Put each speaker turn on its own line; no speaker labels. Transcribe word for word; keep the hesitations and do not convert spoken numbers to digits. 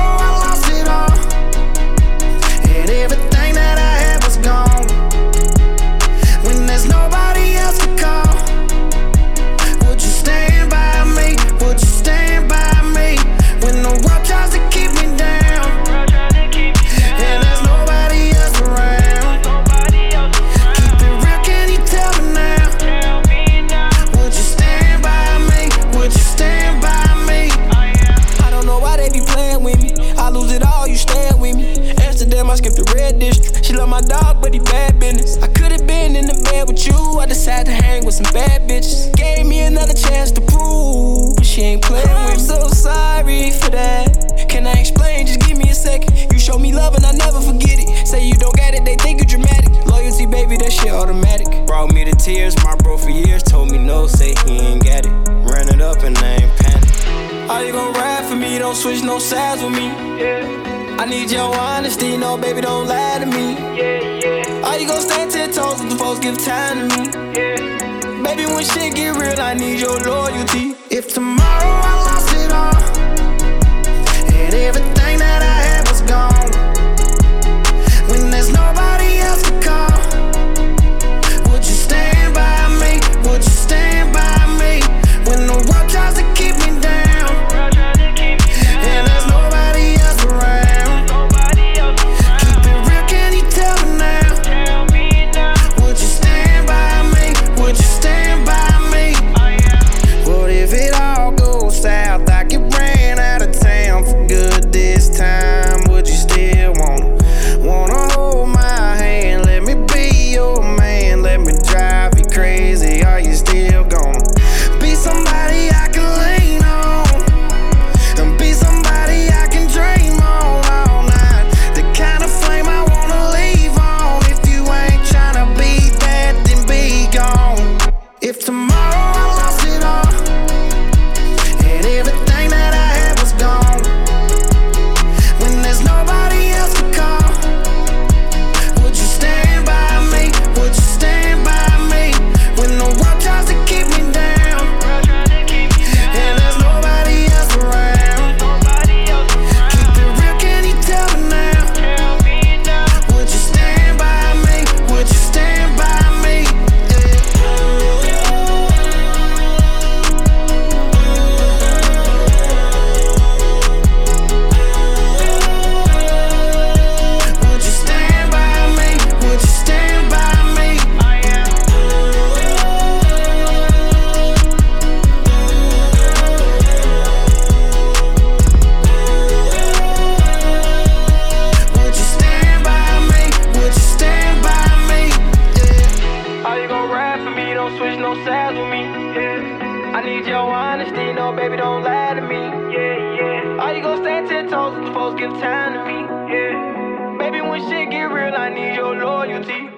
tomorrow I lost it all, and everything that I had was gone. When there's nobody else to call, would you stand by me? Would you stand by me? When the world tries to keep me down, and there's nobody else around. Keep it real, can you tell me now? Would you stand by me? Would you stand by me?
I don't know why they be playing with me. I lose it all, you stand with me. Amsterdam, I skipped the red district. She love my dog, but he bad business. I could've been in the bed with you. I decided to hang with some bad bitches. Gave me another chance to prove, but she ain't playing with me. I'm so sorry for that. Can I explain? Just give me a second. You show me love and I never forget it. Say you don't got it, they think you dramatic. Loyalty, baby, that shit automatic. Brought me to tears, my bro for years told me no, say he ain't got it. Ran it up and I ain't panic. Are you gon' ride for me? Don't switch no sides with me. Yeah. I need your honesty, no baby, don't lie to me. Yeah, yeah. Are you gon' stand ten toes if the folks give time to me? Yeah. Baby, when shit get real, I need your loyalty.
If tomorrow I lost it all, and everything that I had was gone, when there's nobody else to call, would you stand by me? Would you stand by me? When the world tries to keep me down, and there's nobody else around. Keep it real, can you tell me now? Would you stand by me? Would you stand by me? What if it all goes south? I get ran out of town for good this time. Would you still wanna, wanna hold my hand? Let me be your man. Let me drive you crazy. Are you still gonna be somebody I can lean on, and be somebody I can dream on all night? The kind of flame I wanna leave on. If you ain't tryna be that, then be gone. If tomorrow I lost it all, and everything that I had was gone, when there's nobody else to call, would you stand by me? Would you stand by me? When the world tries to keep me down, and there's nobody else around. Keep it real, can you tell me now? Would you stand by me? Would you stand by me? Would you stand by me? Would you stand by me? Would you stand by me? Would you stand by me? Yeah.
Are you gon' ride for me? Don't switch no sides with me. Yeah. I need your honesty, no baby, don't lie to me. Yeah, yeah. Are you gon' stand ten toes if the folks give time to me? Yeah. Baby, when shit get real, I need your loyalty.